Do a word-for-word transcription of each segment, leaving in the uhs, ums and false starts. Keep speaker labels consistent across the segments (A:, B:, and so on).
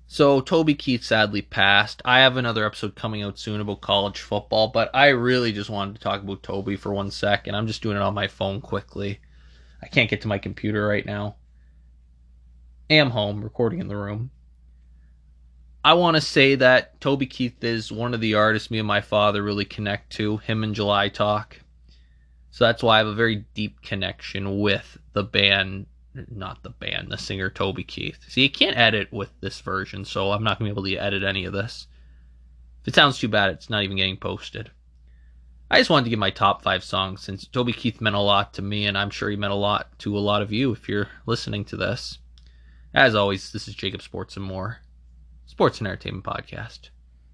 A: So Toby Keith sadly passed. I have another episode coming out soon about college football, but I really just wanted to talk about Toby for one second. I'm just doing it on my phone quickly. I can't get to my computer right now. I am home, recording in the room. I want to say that Toby Keith is one of the artists me and my father really connect to, him and July Talk. So that's why I have a very deep connection with the band, not the band, the singer Toby Keith. See, you can't edit with this version, so I'm not going to be able to edit any of this. If it sounds too bad, it's not even getting posted. I just wanted to give my top five songs since Toby Keith meant a lot to me, and I'm sure he meant a lot to a lot of you if you're listening to this. As always, this is Jacob Sports and More, sports and entertainment podcast.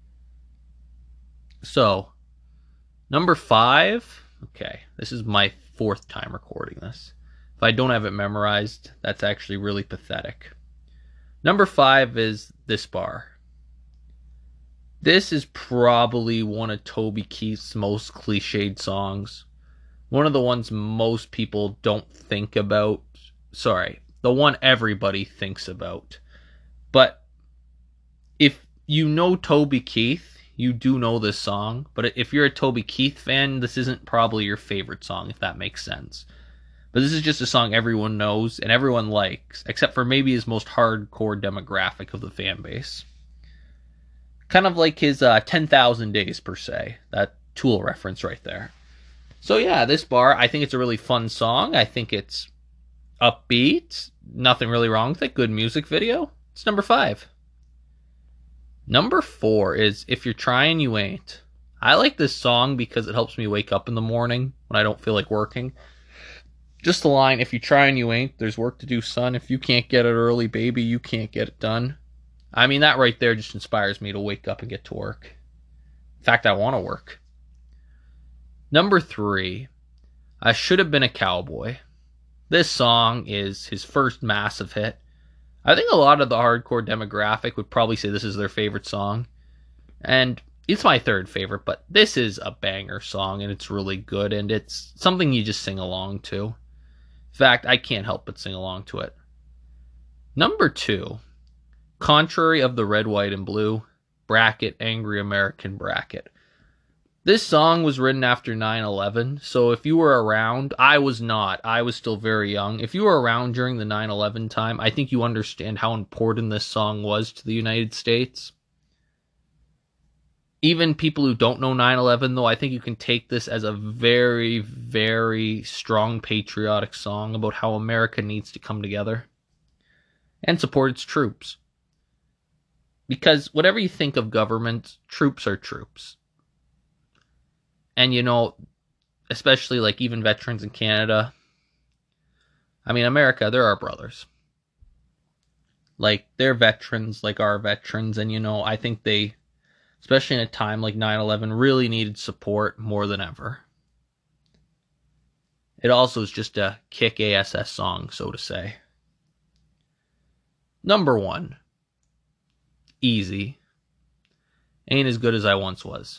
A: So, number five. Okay, this is my fourth time recording this. If I don't have it memorized, that's actually really pathetic. Number five is This Bar. This is probably one of Toby Keith's most cliched songs. One of the ones most people don't think about. Sorry, the one everybody thinks about. But if you know Toby Keith, you do know this song. But if you're a Toby Keith fan, this isn't probably your favorite song, if that makes sense. But this is just a song everyone knows and everyone likes, except for maybe his most hardcore demographic of the fan base. Kind of like his uh, ten thousand Days, per se. That Tool reference right there. So yeah, This Bar, I think it's a really fun song. I think it's upbeat. Nothing really wrong with it. Good music video. It's number five. Number four is If You're Trying, You Ain't. I like this song because it helps me wake up in the morning when I don't feel like working. Just the line, if you try and you ain't, there's work to do, son. If you can't get it early, baby, you can't get it done. I mean, that right there just inspires me to wake up and get to work. In fact, I want to work. Number three, I Should Have Been a Cowboy. This song is his first massive hit. I think a lot of the hardcore demographic would probably say this is their favorite song. And it's my third favorite, but this is a banger song, and it's really good, and it's something you just sing along to. In fact, I can't help but sing along to it. Number two, Contrary of the Red, White, and Blue, bracket, Angry American bracket. This song was written after nine eleven, so if you were around, I was not, I was still very young. If you were around during the nine eleven time, I think you understand how important this song was to the United States. Even people who don't know nine eleven, though, I think you can take this as a very, very strong patriotic song about how America needs to come together and support its troops. Because whatever you think of government, troops are troops. And, you know, especially like even veterans in Canada, I mean, America, they're our brothers. Like, they're veterans like our veterans, and, you know, I think they, especially in a time like nine eleven, really needed support more than ever. It also is just a kick-ass song, so to say. Number one, Easy. Ain't As Good As I Once Was.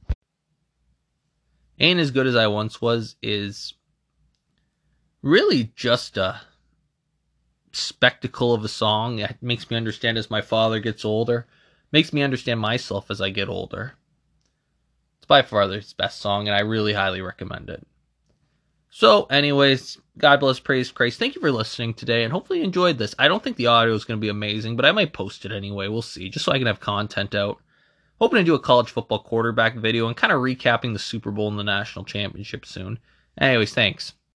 A: Ain't As Good As I Once Was is really just a spectacle of a song. It makes me understand as my father gets older. Makes me understand myself as I get older. It's by far his best song, and I really highly recommend it. So, anyways, God bless, praise Christ. Thank you for listening today, and hopefully you enjoyed this. I don't think the audio is going to be amazing, but I might post it anyway. We'll see, just so I can have content out. Hoping to do a college football quarterback video and kind of recapping the Super Bowl and the national championship soon. Anyways, thanks.